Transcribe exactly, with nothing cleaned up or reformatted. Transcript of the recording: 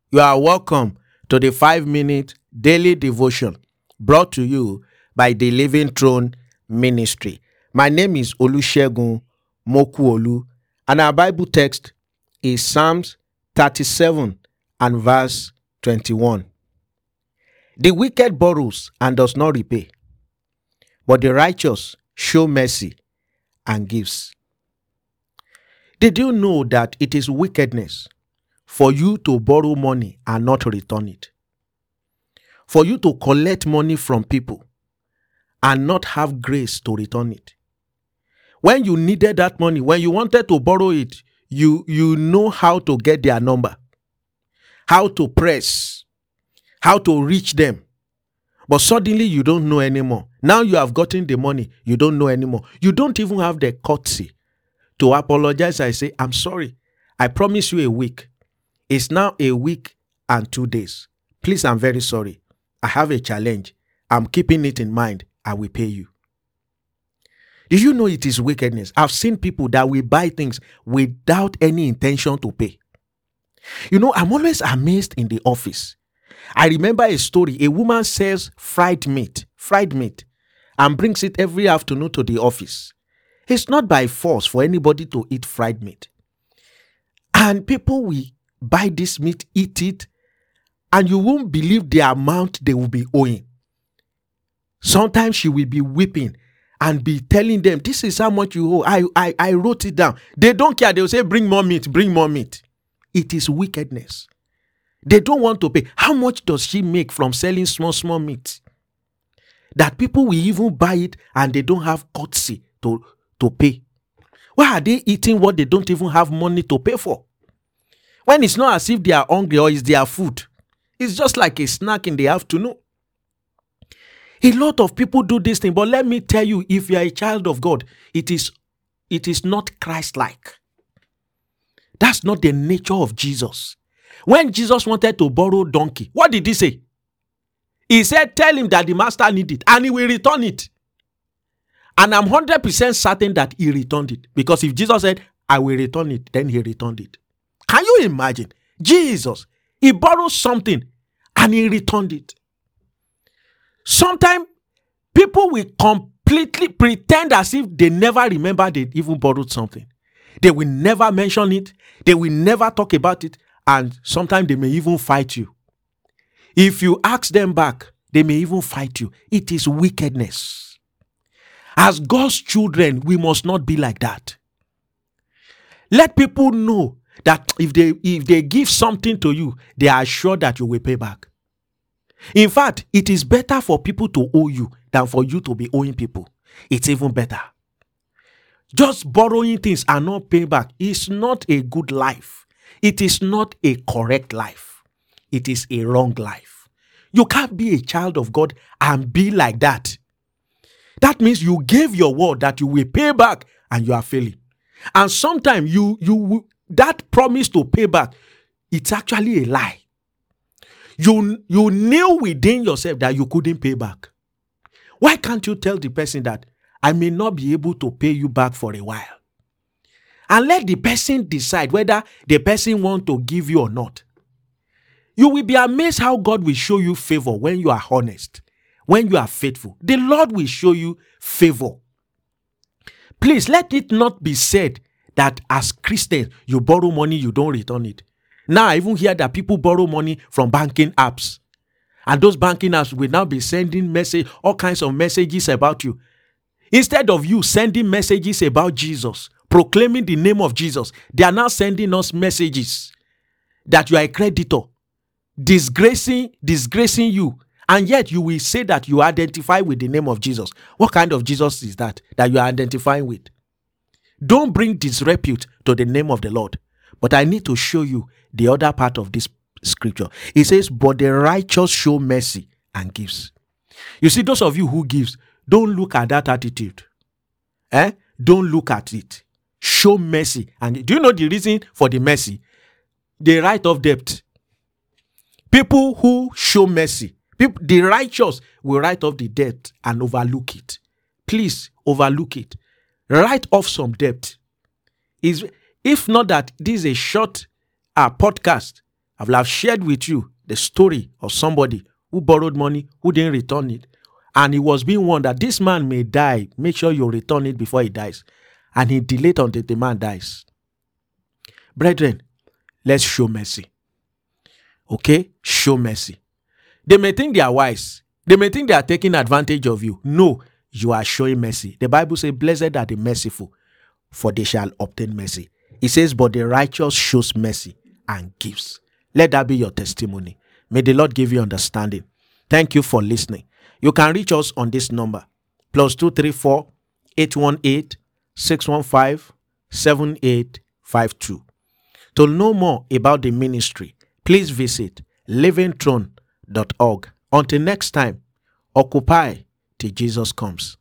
You are welcome to the five minute daily devotion brought to you by the Living Throne Ministry. My name is Olusegun Mokuolu, and our Bible text is Psalms thirty-seven and verse twenty-one. The wicked borrows and does not repay, but the righteous show mercy and gives. Did you know that it is wickedness for you to borrow money and not return it? For you to collect money from people and not have grace to return it. When you needed that money, when you wanted to borrow it, you, you know how to get their number, how to press, how to reach them. But suddenly you don't know anymore. Now you have gotten the money, you don't know anymore. You don't even have the courtesy to apologize. I say, I'm sorry. I promise you a week. It's now a week and two days. Please, I'm very sorry. I have a challenge. I'm keeping it in mind. I will pay you. Do you know it is wickedness? I've seen people that will buy things without any intention to pay. You know, I'm always amazed in the office. I remember a story. A woman sells fried meat, fried meat, and brings it every afternoon to the office. It's not by force for anybody to eat fried meat. And people will buy this meat, eat it, and you won't believe the amount they will be owing. Sometimes she will be weeping and be telling them, this is how much you owe. I, I, I wrote it down. They don't care. They will say, bring more meat, bring more meat. It is wickedness. They don't want to pay. How much does she make from selling small, small meat? That people will even buy it and they don't have courtesy to, to pay. Why are they eating what they don't even have money to pay for? When it's not as if they are hungry or it's their food. It's just like a snack in the afternoon. A lot of people do this thing, but let me tell you, if you are a child of God, it is, it is not Christ-like. That's not the nature of Jesus. When Jesus wanted to borrow donkey, what did he say? He said, tell him that the master needs it and he will return it. And I'm one hundred percent certain that he returned it. Because if Jesus said, I will return it, then he returned it. Can you imagine? Jesus, he borrowed something and he returned it. Sometimes people will completely pretend as if they never remember they even borrowed something. They will never mention it. They will never talk about it. And sometimes they may even fight you. If you ask them back, they may even fight you. It is wickedness. As God's children, we must not be like that. Let people know that if they if they give something to you, they are sure that you will pay back. In fact, it is better for people to owe you than for you to be owing people. It's even better. Just borrowing things and not paying back is not a good life. It is not a correct life. It is a wrong life. You can't be a child of God and be like that. That means you gave your word that you will pay back and you are failing. And sometimes you, you that promise to pay back, it's actually a lie. You, you knew within yourself that you couldn't pay back. Why can't you tell the person that I may not be able to pay you back for a while? And let the person decide whether the person wants to give you or not. You will be amazed how God will show you favor when you are honest, when you are faithful. The Lord will show you favor. Please, let it not be said that as Christians, you borrow money, you don't return it. Now, I even hear that people borrow money from banking apps. And those banking apps will now be sending message, all kinds of messages about you. Instead of you sending messages about Jesus, proclaiming the name of Jesus, they are now sending us messages that you are a creditor, disgracing, disgracing you. And yet you will say that you identify with the name of Jesus. What kind of Jesus is that, that you are identifying with? Don't bring disrepute to the name of the Lord. But I need to show you the other part of this scripture. It says, but the righteous show mercy and gives. You see, those of you who gives, don't look at that attitude. Eh? Don't look at it. Show mercy. And do you know the reason for the mercy? The right of debt. People who show mercy, people, the righteous will write off the debt and overlook it. Please overlook it. Write off some debt. Is If not that this is a short uh, podcast, I will have shared with you the story of somebody who borrowed money, who didn't return it. And he was being warned that this man may die. Make sure you return it before he dies. And he delayed until the man dies. Brethren, let's show mercy. Okay? Show mercy. They may think they are wise. They may think they are taking advantage of you. No, you are showing mercy. The Bible says, blessed are the merciful, for they shall obtain mercy. It says, but the righteous shows mercy and gives. Let that be your testimony. May the Lord give you understanding. Thank you for listening. You can reach us on this number, plus two three four, eight one eight, six one five, seven eight five two. To know more about the ministry, please visit living throne dot org. Until next time, occupy till Jesus comes.